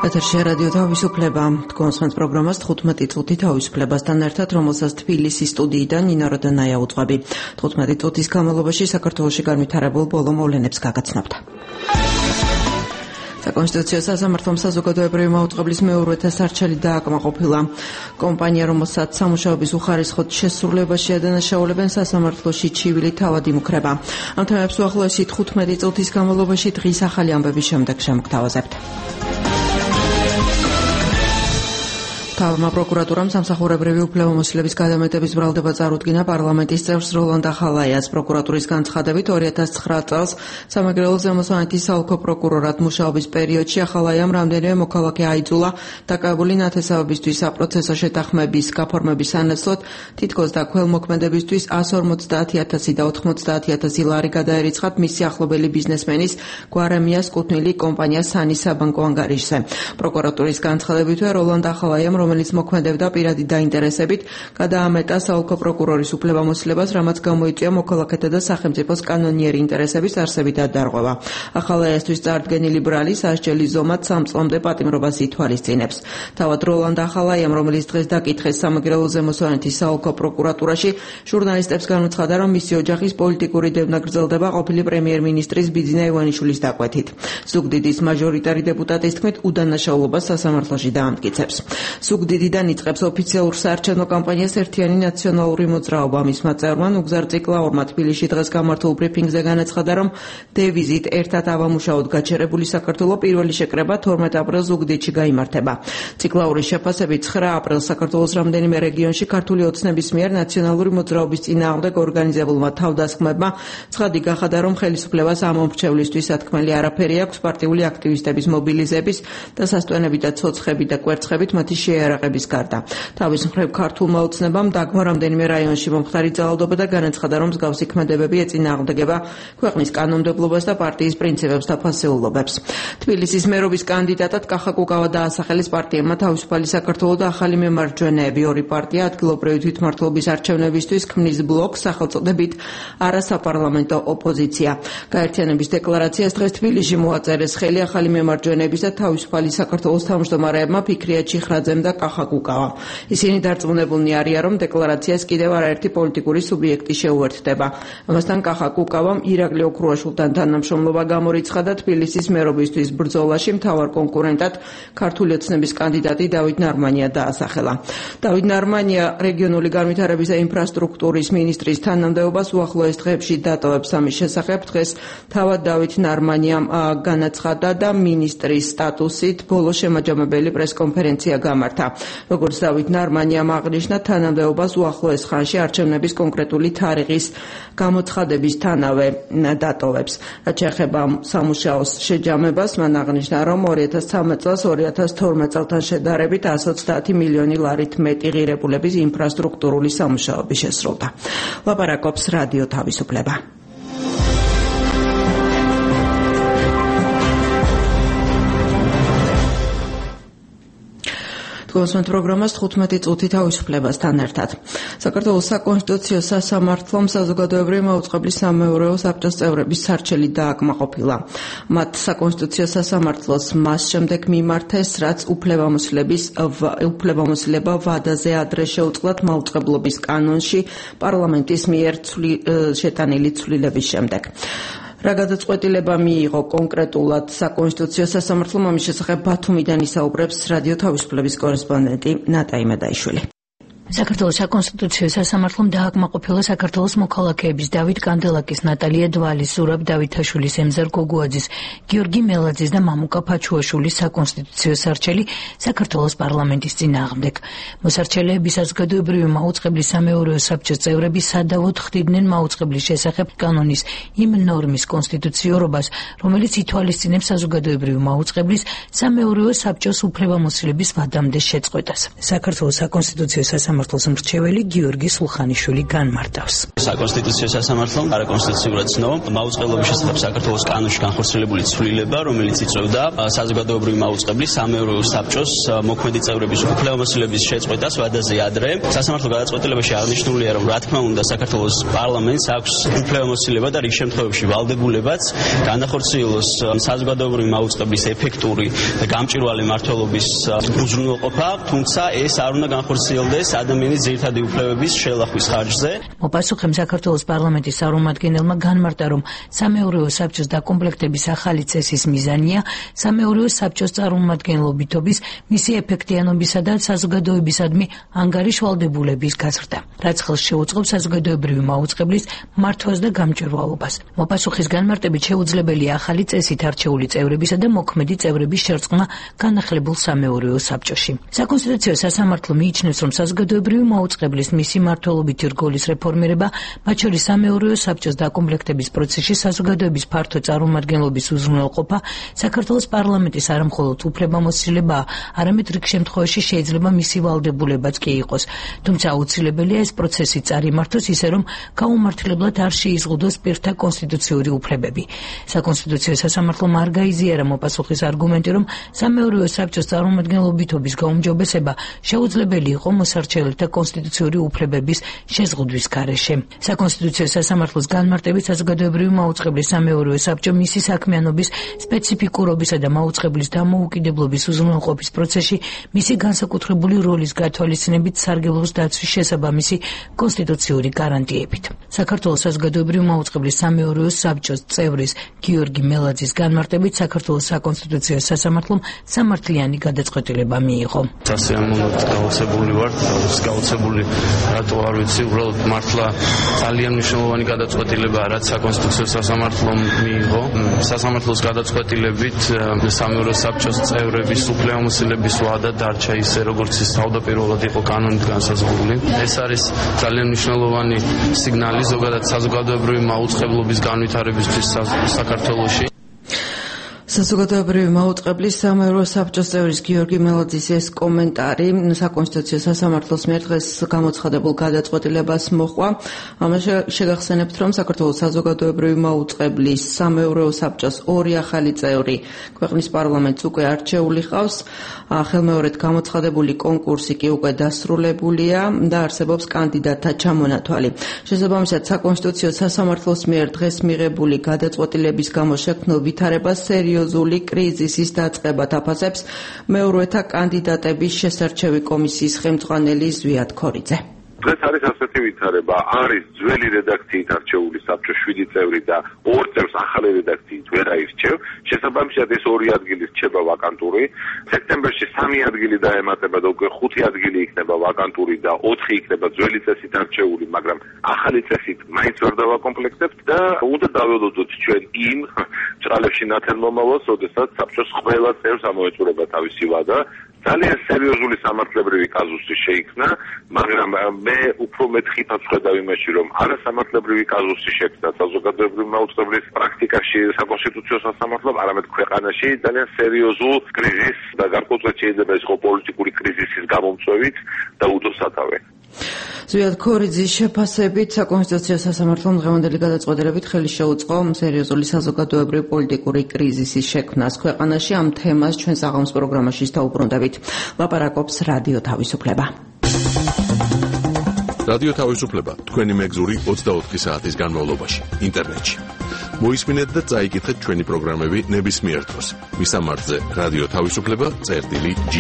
ეთერში რადიო თავისუფლება. თქვენს პროგრამას 15 წუთი თავისუფლებასთან ერთად, რომელსაც თბილისის სტუდიიდან ნინო როდონაია უძღვები. 15 წუთის განმავლობაში საქართველოში განვითარებულ ბოლო მოვლენებს გაგაცნობთ. საკონსტიტუციო სასამართლომ საზოგადოებრივი მაუწყებლის მეურვეთა სარჩელი დააკმაყოფილა. კომპანია, რომელსაც სამუშაობის უხარისხოდ შესრულებაში ადანაშაულებენ, სასამართლოში ჩივილი თავად იმუქრება. ამ თემებს უახლოესი 15 წუთის განმავლობაში დღის ახალი ამბების შემდეგ შემოგთავაზებთ. თავმა პროკურატურამ სამსახურებრივი უფლებამოსილების გადამეტების ბრალდება წარუდგინა პარლამენტის წევრს როლანდ ახალაიას. პროკურატურის განცხადებით 2009 წელს სამეგრელო ზემო სანათის საოლქო პროკურორად მუშაობის პერიოდში ახალაიამ რამდენიმე მოქალაქე აიძულა დაკავებული ნათესავებისთვის საპროცესო შეთანხმების გაფორმების სანაცვლოდ თითქოს და ქველმოქმედებისთვის 150,000 და 90,000 ლარი გადაერიცხათ მისი ახლობელი ბიზნესმენის გვარემიას კუთვნილი კომპანია სანის საბანკო ანგარიშზე. პროკურატურის განცხადებითვე როლანდ ახალაიამ, რომელიც მოქმედებდა პირადი დაინტერესებით, გადაამეტა საოლქო პროკურორის უფლებამოსილებას, რამაც გამოიწვია მოქალაქეთა და სახელმწიფოს კანონიერი ინტერესების არსებითი დარღვევა. ახალაიასთვის წარდგენილი ბრალი სასჯელი ზომად 3 წლამდე პატიმრობას ითვალისწინებს. თავად როლანდ ახალაიამ, რომელიც დღეს დაკითხეს სამეგრელო ზემო სანათის საოლქო პროკურატურაში, ჟურნალისტებს განუცხადა, რომ მისი ოჯახის პოლიტიკური დევნა გრძელდება ყოფილი პრემიერ-მინისტრის ბიძინა ივანიშვილის დაკვეთით. ზუგდიდის მაჟორიტარი დეპუტატის თქმით, უდანაშაულობას სასამართლოში დაამტკიცებს. ზუგდიდიდან იწყებს ოფიციალურ საარჩევნო კამპანიას ერთიანი ნაციონალური მოძრაობა. მისმა წევრმა ნუგზარ ციკლაურმა თბილისში დღეს გამართულ ბრიფინგზე განაცხადა, რომ დევიზით ერთად ავამუშაოთ გაჩერებული საქართველო პირველი შეკრება 12 აპრილს ზუგდიდში გაიმართება. ციკლაურის შეფასებით 9 აპრილს საქართველოს რამდენიმე რეგიონში ქართული ოცნების მიერ ნაციონალური მოძრაობის წინააღმდეგ ორგანიზებულმა თავდასხმებმა ცხადი გახადა, რომ ხელისუფლებას ამ მომრჩევლისთვის სათქმელი არაფერი აქვს პარტიული აქტივისტების მობილიზების და სასტვენებით და ცოცხებით და კვერცხებით მათი შეიარაღების გარდა. თავის მხრივ ქართულმა ოცნებამ დაგმო რამდენიმე რაიონში მომხდარი ძალადობა და განაცხადა, რომ მსგავსი ქმედებები ეწინააღმდეგება ქვეყნის კანონმდებლობას და პარტიის პრინციპებს და ფასეულობებს. თბილისის მერობის კანდიდატად კახა კუკავა დაასახელეს პარტიებმა თავისუფალი საქართველო და ახალი მემარჯვენეები. ორი პარტია ადგილობრივი თვითმმართველობის არჩევნებისთვის ქმნის ბლოკს სახელწოდებით არასაპარლამენტო ოპოზიცია. გაერთიანების დეკლარაციას დღეს თბილისში მოაწერეს ხელი ახალი მემარჯვენეების და თავისუფალი საქართველოს თავმჯდომარეებმა ფიქრია ჩიხრაძემ და კახა კუკავა. ისინი დარწმუნებულნი არიან, რომ დეკლარაციას კიდევ არაერთი პოლიტიკური სუბიექტი შეუერთდება. ამასთან კახა კუკავამ ირაკლი ოქრუაშვილთან თანამშრომლობა გამორიცხა და თბილისის მერობისთვის ბრძოლაში მთავარ კონკურენტად ქართული ოცნების კანდიდატი დავით ნარმანია დაასახელა. დავით ნარმანია რეგიონული განვითარების და ინფრასტრუქტურის მინისტრის თანამდებობას უახლოეს დღეებში დატოვებს. ამის შესახებ დღეს თავად დავით ნარმანიამ განაცხადა და მინისტრის სტატუსით ბოლო შემაჯამებელი პრესკონფერენცია გამართა. როგორც დავით ნარმანიამ აღნიშნა, თანამდებობას უახლოეს ხანში არჩევნების კონკრეტული თარიღის გამოცხადებისთანავე დატოვებს. რაც შეეხება სამუშაოს შეჯამებას, მან აღნიშნა, რომ 2013 წელს 2012 წელთან შედარებით 130 მილიონი ლარით მეტი ღირებულების ინფრასტრუქტურული სამუშაოები შესრულდა. ლაპარაკობს რადიო თავისუფლება. თქვენს პროგრამას 15 წუთი თავისუფლებასთან ერთად. საქართველოს საკონსტიტუციო სასამართლომ საზოგადოებრივი მაუწყებლის სამეურვეო საბჭოს წევრების სარჩელი დააკმაყოფილა. მათ საკონსტიტუციო სასამართლოს მას შემდეგ მიმართეს, რაც უფლებამოსილება ვადაზე ადრე შეუწყლათ მაუწყებლობის კანონში პარლამენტის მიერ შეტანილი ცვლილების შემდეგ. რა გადაწყვეტილება მიიღო კონკრეტულად საკონსტიტუციო სასამართლომ, ამის შესახებ ბათუმიდან ისაუბრებს რადიო თავისუფლების კორესპონდენტი ნატა იმედაიშვილი. საქართველოს საკონსტიტუციო სასამართლომ დააკმაყოფილა საქართველოს მოქალაქეების დავით კანდელაკის, ნატალია დვალის, ზურაბ დავითაშვილის, ემზარ გოგუაძის, გიორგი მელაძის და მამუკა ფაჩუაშვილის საკონსტიტუციო სარჩელი საქართველოს პარლამენტის წინააღმდეგ. მოსარჩელეები საზოგადოებრივი მაუწყებლის სამეურვეო საბჭოს წევრები სადავოდ ხდიდნენ მაუწყებლის შესახებ კანონის იმ ნორმის კონსტიტუციურობას, რომელიც ითვალისწინებს საზოგადოებრივი მაუწყებლის სამეურვეო საბჭოს უფლებამოსილების ვადამდე შეწყვეტას. საქართველოს საკონსტიტუციო სასამართლო სასამართლოს მრჩეველი გიორგი სულხანიშვილი განმარტავს. საკონსტიტუციო სასამართლომ არაკონსტიტუციურად ცნო მაუწყებლობის შესახებ საქართველოს კანონში განხორციელებული ცვლილება, რომელიც იწვევდა საზოგადოებრივი მაუწყებლის სამეურვეო საბჭოს მოქმედი წევრების უფლებამოსილების შეწყვეტას ვადაზე ადრე. სასამართლო გადაწყვეტილებაში აღნიშნულია, რომ რა თქმა უნდა საქართველოს პარლამენტს აქვს უფლებამოსილება და რიგ შემთხვევებში ვალდებულებაც განახორციელოს საზოგადოებრივი მაუწყებლის ეფექტური და გამჭვირვალე მმართველობის უზრუნველყოფა, თუმცა ეს არ უნდა განხორციელდეს ადამიანის ძირითადი უფლებების შელახვის ხარჯზე. მოპასუხემ საქართველოს პარლამენტის წარმომადგენელმა განმარტა, რომ სამეურვეო საბჭოს დაკომპლექტების ახალი წესის მიზანია სამეურვეო საბჭოს წარმომადგენლობითობის, მისი ეფექტიანობისა და საზოგადოებისადმი ანგარიშ ვალდებულების გაზრდა, რაც ხელს შეუწყობს საზოგადოებრივი მაუწყებლის მართვას და გამჭვირვალობას. მოპასუხის განმარტებით შეუძლებელია ახალი წესით არჩეული წევრებისა და მოქმედი წევრების შერწყმა განახლებულ სამეურვეო საბჭოში. საკონსტიტუციო სასამართლო მიიჩნევს, რომ საზოგადოებრივი მაუწყებლის მისი მმართველობითი რგოლის რეფორმირება, მათ შორის სამეურვეო საბჭოს დაკომპლექტების პროცესში საზოგადოების ფართო წარმომადგენლობის უზრუნველყოფა საქართველოს პარლამენტის არამხოლოდ უფლებამოსილებაა, არამედ რიგ შემთხვევაში შეიძლება მისი ვალდებულებაც კი იყოს. თუმცა აუცილებელია ეს პროცესი წარიმართოს ისე, რომ გაუმართლებლად არ შეიზღუდოს პირთა კონსტიტუციური უფლებები. საკონსტიტუციო სასამართლომ არ გაიზიარა მოპასუხის არგუმენტი, რომ სამეურვეო საბჭოს წარმომადგენლობითობის გაუმჯობესება შეუძლებელი იყო მოსარჩეველთა კონსტიტუციური უფლებების შეზღუდვის გარეშე. საკონსტიტუციო სასამართლოს განმარტებით საზოგადოებრივი მაუწყებლის სამეურვეო საბჭო მისი საქმიანობის სპეციფიკურობისა და მაუწყებლის დამოუკიდებლობის უზრუნველყოფის პროცესში მისი განსაკუთრებული როლის გათვალისწინებით სარგებლობს დაცვის შესაბამისი კონსტიტუციური გარანტიებით. საქართველოს საზოგადოებრივი მაუწყებლის სამეურვეო საბჭოს წევრის გიორგი მელაძის განმარტებით საქართველოს საკონსტიტუციო სასამართლომ სამართლიანი გადაწყვეტილება მიიღო. სასიამოვნოდ გაოცებული ვარ, გაოცებული რატო არ ვიცი, უბრალოდ მართლა ძალიან მნიშვნელოვანი გადაწყვეტილება რაც საკონსტიტუციო სასამართლომ მიიღო. სასამართლოს გადაწყვეტილებით სამეურვეო საბჭოს წევრების უფლებამოსილების ვადა დარჩა ისე, როგორც ის თავდაპირველად იყო კანონით განსაზღვრული. ეს არის ძალიან მნიშვნელოვანი სიგნალი ზოგადად საზოგადოებრივი მაუწყებლობის განვითარებისთვის საქართველოში. საზოგადოებრივი მაუწყებლის სამეურვეო საბჭოს წევრის გიორგი მელაძის ეს კომენტარი საკონსტიტუციო სასამართლოს მიერ დღეს გამოცხადებულ გადაწყვეტილებას მოჰყვა. ამას შეგახსენებთ, რომ საქართველოს საზოგადოებრივი მაუწყებლის სამეურვეო საბჭოს ორი ახალი წევრი ქვეყნის პარლამენტს უკვე არჩეული ჰყავს. ხელმეორედ გამოცხადებული კონკურსი კი უკვე დასრულებულია და არსებობს კანდიდატთა ჩამონათვალი. შესაბამისად, საკონსტიტუციო სასამართლოს მიერ დღეს მიღებული გადაწყვეტილების გამო შექმნილ ვითარებას სერიოზული კრიზისის დაწყებად აფასებს მეურვეთა კანდიდატების შესარჩევი კომისიის ხელმძღვანელი ზვიად ქორიძე. დღეს არის ასეთი ვითარება, არის ძველი რედაქციით არჩეული საბჭო 7 წევრი და 2 წევრს ახალი რედაქციით ვერ აირჩევ. შესაბამისად ეს 2 ადგილი რჩება ვაკანტური. სექტემბერში 3 ადგილი დაემატება და უკვე 5 ადგილი იქნება ვაკანტური და 4 იქნება ძველი წესით არჩეული, მაგრამ ახალი წესით მაინც ვერ დავაკომპლექტებთ და უნდა დაველოდოთ ჩვენ იმ ჭრალებში ნათელ მომავალს, როდესაც საბჭოს ყველა წევრს ამოეწურება თავისი ვადა. ძალიან სერიოზული სამართლებრივი კაზუსი შეიქმნა, მაგრამ მე უფრო მეტ ხიფათს ვხედავ იმაში, რომ არასამართლებრივი კაზუსი შექმნა საზოგადოებრივი მაუწყებლის პრაქტიკაში საკონსტიტუციო სასამართლომ, არამედ ქვეყანაში ძალიან სერიოზულ კრიზისს და გარკვეულწილად შეიძლება ეს იყო პოლიტიკური კრიზისის გამომწვევით და უდოსათავე. ზვიად ქორიძის შეფასებით საკონსტიტუციო სასამართლომ დღევანდელი გადაწყვეტილებით ხელი შეუწყო სერიოზული საზოგადოებრივი პოლიტიკური კრიზისის შექმნას ქვეყანაში. ამ თემას ჩვენ საღამოს პროგრამაში დავუბრუნდებით. ლაპარაკობს რადიო თავისუფლება. რადიო თავისუფლება თქვენი მეგზური 24 საათის განმავლობაში ინტერნეტში. მოისმინეთ და წაიკითხეთ ჩვენი პროგრამები ნებისმიერ დროს. მისამართზე რადიო თავისუფლება.ge.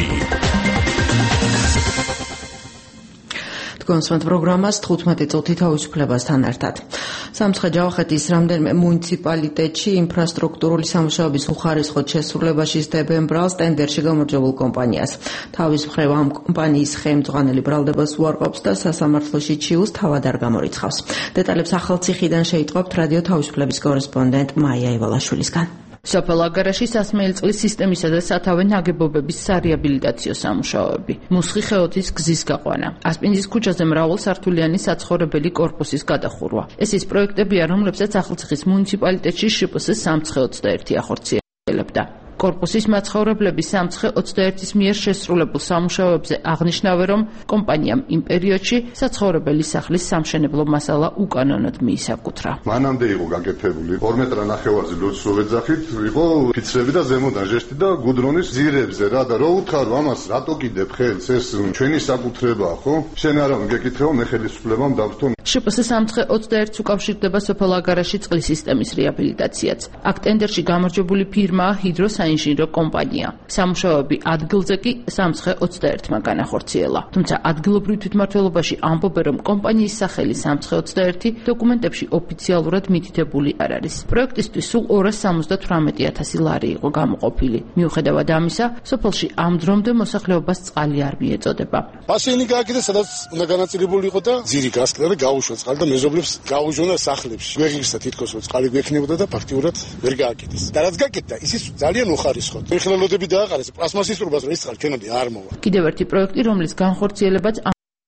კონსვენთ პროგრამას 15 წუთი თავისუფლებასთან ერთად. სამცხე-ჯავახეთის რამდენიმე მუნიციპალიტეტში ინფრასტრუქტურული სამუშაოების უხარისხოდ შესრულებაში სდებენ ბრალს ტენდერში გამარჯვებულ კომპანიას. თავის მხრივ ამ კომპანიის ხელმძღვანელი ბრალდებას უარყოფს და სასამართლოში ჩიულს თავად არ გამორიცხავს. დეტალებს ახალციხიდან შეიტყობთ რადიო თავისუფლების კორესპონდენტ მაია ივალაშვილისგან. სოფელ აგარაში სასმელი წყლის სისტემისა და სათავე ნაგებობების სარეაბილიტაციო სამუშაოები, მუსხი ხეოთის გზის გაყვანა, ასპინძის ქუჩაზე მრავალსართულიანი საცხოვრებელი კორპუსის გადახურვა. ეს ის პროექტებია, რომლებსაც ახალციხის მუნიციპალიტეტში შპს 321 ახორციელებდა. კორპუსის მაცხოვრებლები სამცხე 21-ის მიერ შესრულებულ სამუშაოებზე აღნიშნავენ, რომ კომპანიამ იმ პერიოდში საცხოვრებელი სახლის სამშენებლო მასალა უკანონოდ მიისაკუთრა. მანამდე იყო გაკეთებული 2 მეტრ ნახევარზე ლოცვové ძახით, იყო ფიცრები და ზემოდან ჟესტი და გუდრონის ძირებზე რა და რო უთხარო ამას რატო კიდებ ხელს ეს ჩვენი საკუთრებაა ხო? შენ არა მიგეკითხება მე ხელისუფლებამ დავთო. შპს სამცხე 21-ს უკავშირდება სოფელ აგარაში წყლის სისტემის რეაბილიტაციაც. აქ ტენდერში გამარჯვებული ფირმაა ჰიდროსაინჟინრო კომპანია. სამუშაოები ადგილზე კი სამცხე 21-მა განახორციელა. თუმცა ადგილობრივ თვითმმართველობაში ამბობენ, რომ კომპანიის სახელი სამცხე 21 დოკუმენტებში ოფიციალურად მითითებული არ არის. პროექტისთვის სულ 278,000 ლარი იყო გამოყოფილი. მიუხედავად ამისა, სოფელში ამ დრომდე მოსახლეობას წყალი არ მიეწოდება. ბასენი გააკეთეს, სადაც უნდა განაწილებული იყო და ძირი გასკდა და გაუშვა წყალი და მეზობლებს გაუჟონა სახლებში. გვეღირსა თითქოს რომ წყალი გვექნებოდა და ფაქტიურად ვერ გააკეთეს. და რაც გააკეთდა, ისიც ძალიან უხარისხოდ. ეხლელოდები დააყარეს პლასმასის ტრუბას, რომ ის წყალი ჩვენამდე არ მოვა. კიდევ ერთი პროექტი, რომლის განხორციელებაც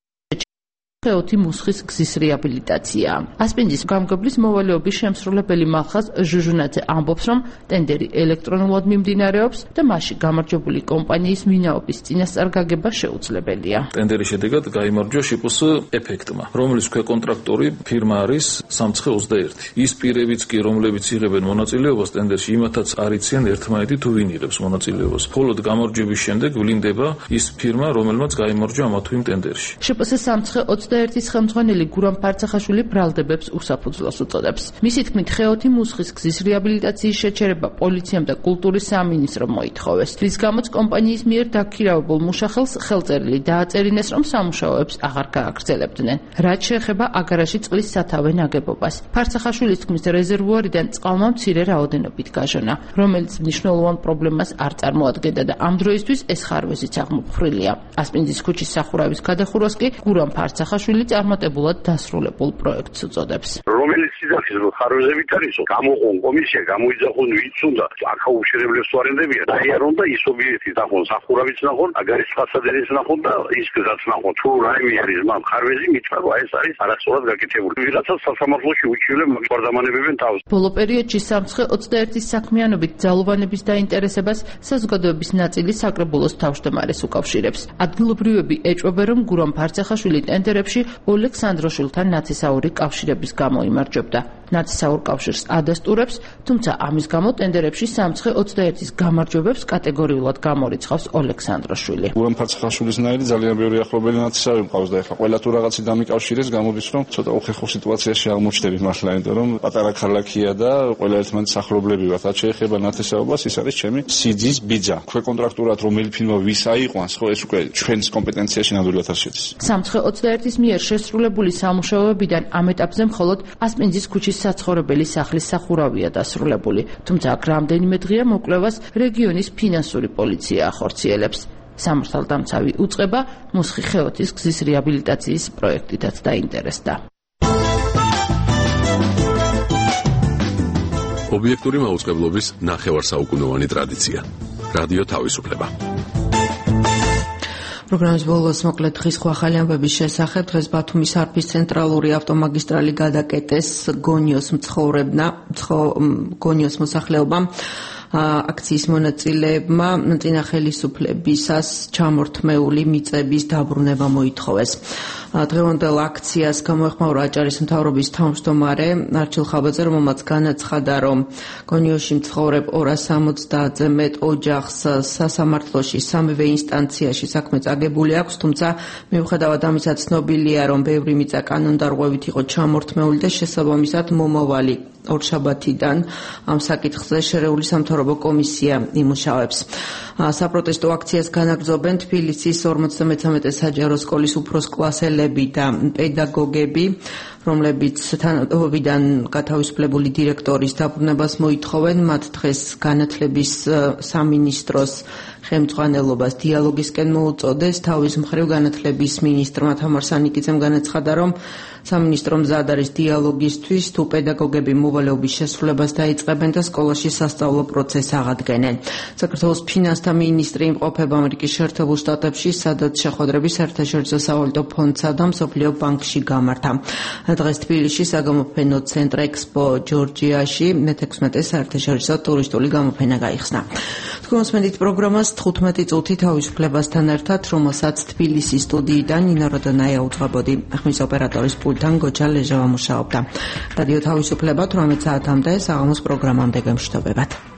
ხეოთი მუსხის გზის რეაბილიტაცია. ასპინძის გამგებლის მოვალეობის შემსრულებელი მალხაზ ჟუჟუნაძე ამბობს, რომ ტენდერი ელექტრონულად მიმდინარეობს და მასში გამარჯვებული კომპანიის ვინაობის წინასწარ გაგება შეუძლებელია. ტენდერის შედეგად გაიმარჯვა შპს ეფექტმა, რომლის ქვეკონტრაქტორი ფირმა არის სამცხე 21. ის პირებიც კი, რომლებიც იღებენ მონაწილეობას ტენდერში, იმათაც არ იციან ერთმანეთი თუ ვინ იღებს მონაწილეობას. მხოლოდ გამარჯვების შემდეგ ვლინდება ის ფირმა, რომელმაც გაიმარჯვა ამა თუ იმ ტენდერში. შპს სამცხე 21-ის ხელმძღვანელი გურამ ფარცახაშვილი ბრალდებებს უსაფუძვლოს უწოდებს. მისი თქმით, ხეოთი მუსხის გზის რეაბილიტაციის შეჩერება პოლიციამ და კულტურის სამინისტრომ მოითხოვეს. რის გამოც კომპანიის მიერ დაქირავებულ მუშახელს ხელწერილი დააწერინეს, რომ სამუშაოებს აღარ გააგრძელებდნენ. რაც შეეხება აგარაში წყლის სათავე ნაგებობას. ფარცახაშვილის თქმით, რეზერვუარიდან წყალმა მცირე რაოდენობით გაჟონა, რომელიც მნიშვნელოვან პრობლემას არ წარმოადგენდა და ამ დროისთვის ეს ხარვეზიც აღმოფხრილია. ასპინძის ქუჩის სახურავის გადახურვას კი გურამ ფარცახაშვილი წარმატებულად დასრულებულ პროექტს უწოდებს. რომელიც სიძახის ხარვეზებით არისო, გამოყონ კომისია, გამოიძახონ ვინც უნდა, აქაუშერებლებს ვარენდებიან. აი არ უნდა ის ობიექტი ნახონ, სახურავიც ნახონ, აგარის ფასადერიც ნახონ და ის გზაც ნახონ. თუ რაიმე არის მან ხარვეზი მიწვა, ეს არის არასწორად გაკეთებული. ვიღაცა სასამართლოში უჩივლებ მოგვარდამანებებენ თავს. ბოლო პერიოდში სამცხე 21-ის საქმიანობით ძალოვანების დაინტერესებას საზოგადოების ნაწილი საკრებულოს თავმჯდომარეს უკავშირებს. ადგილობრივები ეჭვებენ, რომ გურამ ფარცახაშვილი ტენდერებში ოლექსანდროშვილთან ნაცისაური კავშირების გამო იმარჯვებდა. ნაცისაურ კავშირს ადასტურებს, თუმცა ამის გამო ტენდერებში სამცხე 21-ის გამარჯვებებს კატეგორიულად გამორიცხავს ოლექსანდროშვილი. გურამ ფარცახაშვილისნაირი ძალიან ბევრი ახლობელი ნაცისავი მყავს და ეხლა ყველა თუ რაღაცი დამიკავშირეს, გამოდის რომ ცოტა უხეხო სიტუაციაში აღმოჩნდები მართლა, იმიტომ რომ პატარა ქალაქია და ყველა ერთმანეთის ახლობლები ვართ. რაც შეეხება ნათესაობას, ის არის ჩემი სიძის ბიძა. ქვეკონტრაქტორად რომელი ფირმა ვის აიყვანს, ხო ეს უკვე ჩვენს კომპეტენციაში ნამდვილად არ შედის. სამცხე 21-ის მიერ შესრულებული სამუშაოებიდან ამ ეტაპზე მხოლოდ ასპინძის ქუჩის საცხოვრებელი სახლის სახურავია დასრულებული, თუმცა აქ რამდენიმე დღეა მოკვლევას რეგიონის ფინანსური პოლიცია ახორციელებს. სამართალდამცავი უწყება მუსხი ხეოთის გზის რეაბილიტაციის პროექტითაც დაინტერესდა. ობიექტური მაუწყებლობის ნახევარსაუკუნოვანი ტრადიცია. რადიო თავისუფლება. პროგრამის ბოლოს მოკლედ დღის ახალი ამბების შესახებ. დღეს ბათუმის არფის ცენტრალური ავტომაგისტრალი გადაკეტეს გონიოს მოსახლეობამ. აქციის მონაწილეებმა წინა ხელისუფლებისას ჩამორთმეული მიწების დაბრუნება მოითხოვეს. დღევანდელ აქციას გამოეხმაურა აჭარის მთავრობის თავმჯდომარე არჩილ ხაბაძე, რომელმაც განაცხადა, რომ გონიოში მცხოვრებ 270-ზე მეტ ოჯახს სასამართლოში სამივე ინსტანციაში საქმე წაგებული აქვს, თუმცა მიუხედავად ამისა ცნობილია, რომ ბევრი მიწა კანონდარღვევით იყო ჩამორთმეული და შესაბამისად მომავალი ორშაბათიდან ამ საკითხზე შერეული სამთავრობო კომისია იმუშავებს. საპროტესტო აქციას განაგრძობენ თბილისის 53 საჯარო სკოლის უფროს კლასელები და პედაგოგები, რომლებიც თანამდებობიდან გათავისუფლებული დირექტორის დაბრუნებას მოითხოვენ. მათ დღეს განათლების სამინისტროს ხელმძღვანელობას დიალოგისკენ მოუწოდეს. თავის მხრივ განათლების მინისტრმა თამარ სანიკიძემ განაცხადა, რომ სამინისტრო მზად არის დიალოგისთვის, თუ პედაგოგები მოვალეობის შესრულებას დაიწყებენ და სკოლაში სასწავლო პროცესს აღადგენენ. საქართველოს ფინანსთა მინისტრი იმყოფება ამერიკის შეერთებულ შტატებში, სადაც შეხვედრები საერთაშორისო სავალუტო ფონდსა და მსოფლიო ბანკში გამართა. დღეს თბილისში საგამოფენო ცენტრ ექსპო ჯორჯიაში მე-16 საერთაშორისო ტურისტული გამოფენა გაიხსნა. თქვენს პროგრამას 15 წუთი თავისუფლებასთან ერთად, რომელსაც თბილისის სტუდიიდან ნინო როდონაია უძღვებოდი. ხმის ოპერატორის პულტთან გოჩა ლეჟავა მუშაობდა. რადიო თავისუფლება 18 საათამდე საღამოს პროგრამამდე გემშვიდობებათ.